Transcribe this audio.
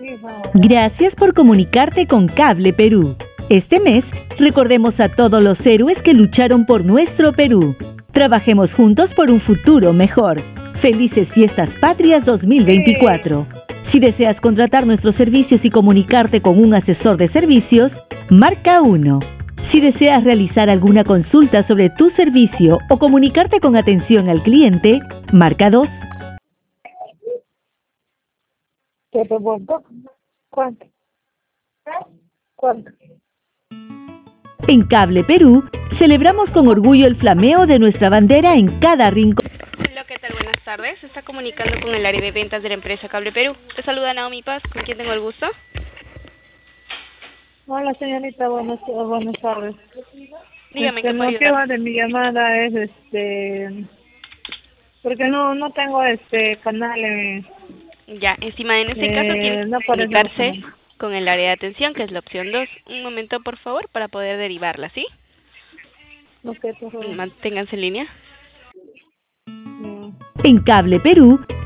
Gracias por comunicarte con Cable Perú. Este mes, recordemos a todos los héroes que lucharon por nuestro Perú. Trabajemos juntos por un futuro mejor. Felices Fiestas Patrias 2024. Si deseas contratar nuestros servicios y comunicarte con un asesor de servicios, marca 1. Si deseas realizar alguna consulta sobre tu servicio o comunicarte con atención al cliente, marca 2. ¿Te revuelto? ¿Cuánto? ¿Cuánto? En Cable Perú, celebramos con orgullo el flameo de nuestra bandera en cada rincón. Hola, ¿qué tal? Buenas tardes. Se está comunicando con el área de ventas de la empresa Cable Perú. Te saluda Naomi Paz, ¿con quién tengo el gusto? Hola, señorita, buenas tardes. Dígame, ¿qué El puedo motivo ayudar? de mi llamada es porque no tengo canal Ya, encima en este caso tiene no que por eso. comunicarse con el área de atención, que es la opción 2. Un momento, por favor, para poder derivarla, ¿sí? Ok, por favor. Manténganse en línea. Mm. En Cable Perú,